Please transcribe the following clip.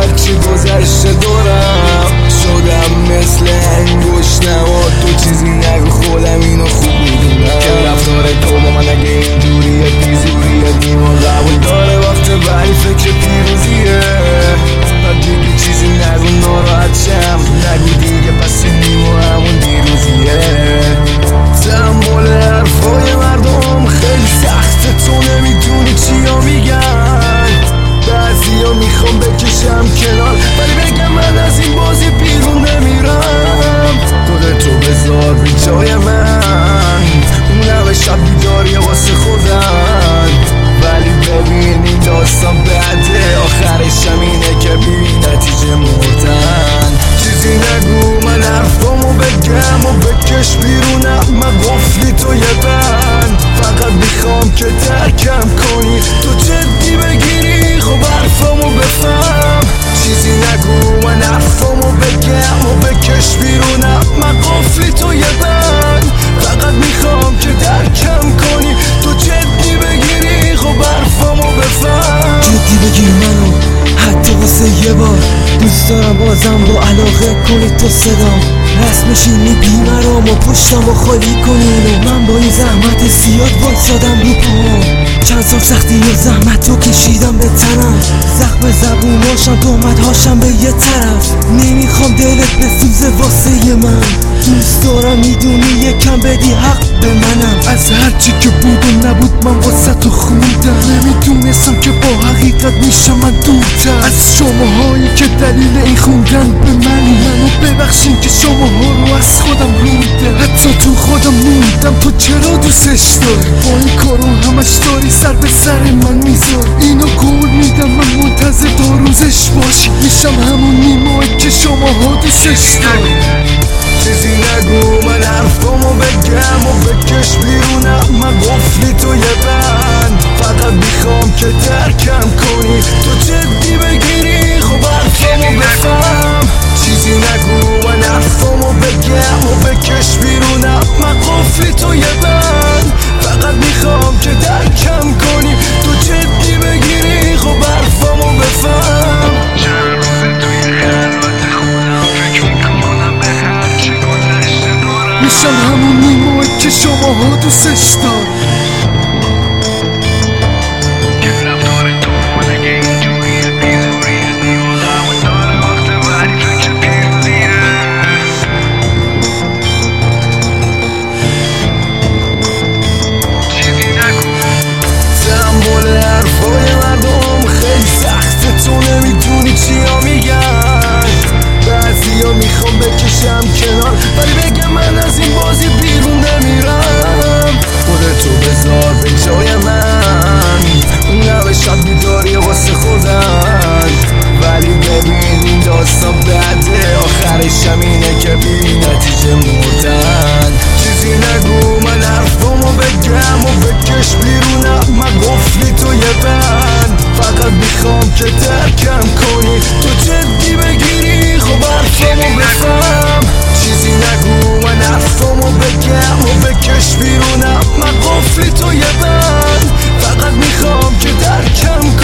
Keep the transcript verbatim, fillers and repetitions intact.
هرچی گذشته دورم شدم مثل انگشت نماد. تو چیزی نگو خودم اینو خوب میدونم که رفتار تو با من اگه اینجوریه بیزوریه نیمان قبول داره وقت ولی فکر پیروزیه. دیگه چیزی نگو ناراحت شم نگو دیگه پس نیمو همون دیروزیه. تحمل حرفای مردم خیلی سخته تو نمیدونی چیا میگن. بعضیا میخوام بکشم کنار ولی بگم من از این بازی بیرون نمیرم. خودتو بذار بی جای من اون همه شب بیداری واسه خودم ولی ببین این داستان بعده آخرش هم اینه که بی نتیجه مردن. چیزی نگو من حرفامو بگم و بکش بیرونم من قفلی تو یه بند. فقط میخوام که ترکم کنی تو جدی بگیری خب حرفامو بفهم. چیزی نگو من حرفامو بگم و بکش بیرونم من قفلی تو یه بند. فقط میخوام که ترکم کنی تو جدی بگیری خب حرفامو بفهم. جدی بگیر منو حتی واسه یه بار دوست دارم بازم با علاقه کنی تو صدام رسمشینی بیمرام و پشتم و خالی کنین. من با این زحمت زیاد وایسادم رو پام چند سال سختی و زحمت رو کشیدم به تنم. زخم زبوناشم تهمت هاشم به یه طرف نمیخوام دلت بسوزه واسه من. دوست دارم میدونی یکم بدی حق به منم. از هرچی که بود و نبود من واسه تو خوندم. نمیدونستم که با حقیقت میشم من دورتر از شماهایی که دلیل این خوندن به منی. منو ببخشین که شماها رو از خودم روندم حتی تو خودم موندم. تو چرا دوستش داری با این کارو همش داری سر به سر من میذار. اینو قول میدم من منتظر تا روزش باشی میشم همون نیمایی که شماها دوستش داری. چیزی نگو من حرفامو بگم و بکش بیرونم من قفلی تو یه بند. فقط میخوام که ترکم کنی تو جدی بگیری خب حرفامو بفهم. چیزی نگو من حرفامو بگم و بکش بیرونم من قفلی تو یه بند. فقط میخوام که ترکم کنی تو جدی بگیری خب حرفامو بفهم. میشم همون نیمایی که شماها دوستش داری. حرفای مردم خیلی سخته تو نمیدونی چیا میگن. بعضیا میخوام بکشم کنار ولی بگم من از این بازی بیرون نمیرم. خودتو بذار به جای من اون همه شب بیداری واسه خودم ولی ببین این داستان بعده آخرش هم اینه که بی نتیجه مردن. چیزی نگو من حرفامو بگم و بکش بیرونم من قفلی تو یه بند. فقط میخوام که ترکم کنی تو جدی بگیری خب حرفامو بفهم. چیزی نگو من حرفامو بگم و بکش بیرونم من قفلی تو یه بند. فقط میخوام که ترکم